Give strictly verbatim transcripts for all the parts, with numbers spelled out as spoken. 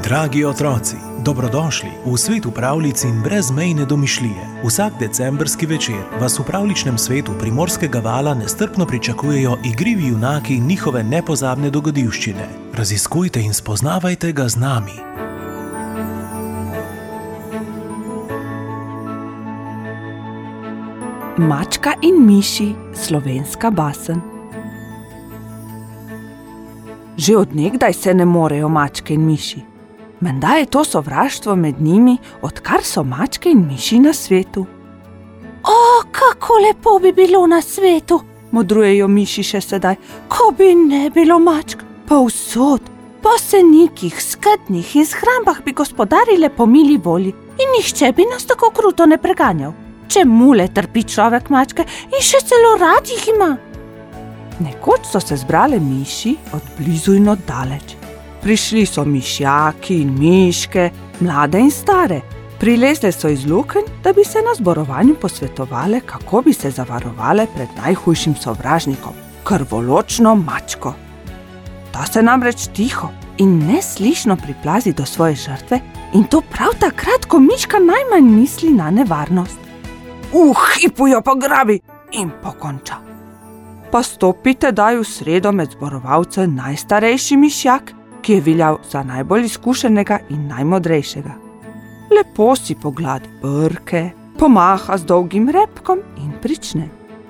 Dragi otroci, dobrodošli v svetu pravljic in brezmejne domišljije. Vsak decembrski večer vas v pravličnem svetu Primorskega vala nestrpno pričakujejo igrivi junaki in njihove nepozabne dogodivščine. Raziskujte in spoznavajte ga z nami. Mačka in miši, slovenska basen. Že od nekdaj se ne morejo mačke in miši. Menda je to sovraštvo med njimi, odkar so mačke in miši na svetu. O, kako lepo bi bilo na svetu, modrujejo miši še sedaj, ko bi ne bilo mačk, povsod, po senikih, skadnih in shrambah bi gospodarile po mili volji in nihče bi nas tako kruto ne preganjal. Čemu le trpi človek mačke in še celo rad jih ima? Nekoč so se zbrale miši od blizu in od daleč. Prišli so mišjaki in miške, mlade in stare. Prilezle so iz lukenj, da bi se na zborovanju posvetovale, kako bi se zavarovale pred najhujšim sovražnikom, krvoločno mačko. Ta se namreč tiho in neslišno priplazi do svoje žrtve in to prav takrat, ko miška najmanj misli na nevarnost. V hipu jo pograbi in pokonča. Pa stopite daj v sredo med zborovalce najstarejši mišjak, ki je veljal za najbolj izkušenega in najmodrejšega. Lepo si pogladi brke, pomaha z dolgim repkom in prične.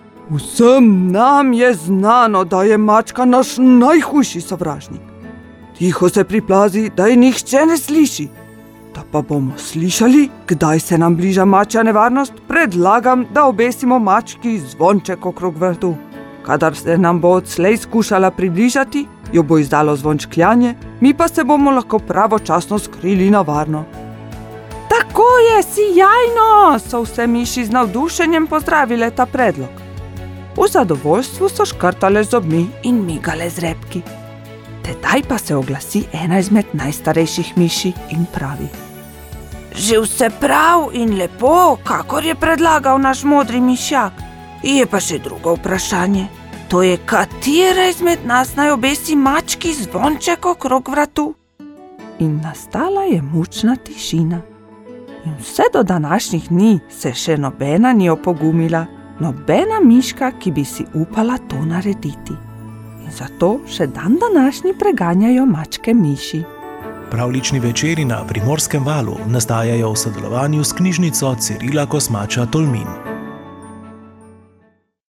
Vsem nam je znano, da je mačka naš najhujši sovražnik. Tiho se priplazi, da je nihče ne sliši. Da pa bomo slišali, kdaj se nam bliža mačja nevarnost, predlagam, da obesimo mački zvonček okrog vratu. Kadar se nam bo odslej skušala približati, jo bo izdalo zvončkljanje, mi pa se bomo lahko pravočasno skrili na varno. Tako je, sijajno, so vse miši z navdušenjem pozdravile ta predlog. V zadovoljstvu so škrtale zobmi in migale z repki. Tedaj pa se oglasi ena izmed najstarejših miši in pravi: Že vse prav in lepo, kakor je predlagal naš modri mišjak. Je pa še drugo vprašanje. To je, katera izmed nas naj obesi mački zvonček okrog vratu? In nastala je mučna tišina. In vse do današnjih dni se še nobena ni opogumila, nobena miška, ki bi si upala to narediti. In zato še dan današnji preganjajo mačke miši. Pravlični večeri na Primorskem valu nastajajo v sodelovanju s knjižnico Cirila Kosmača Tolmin.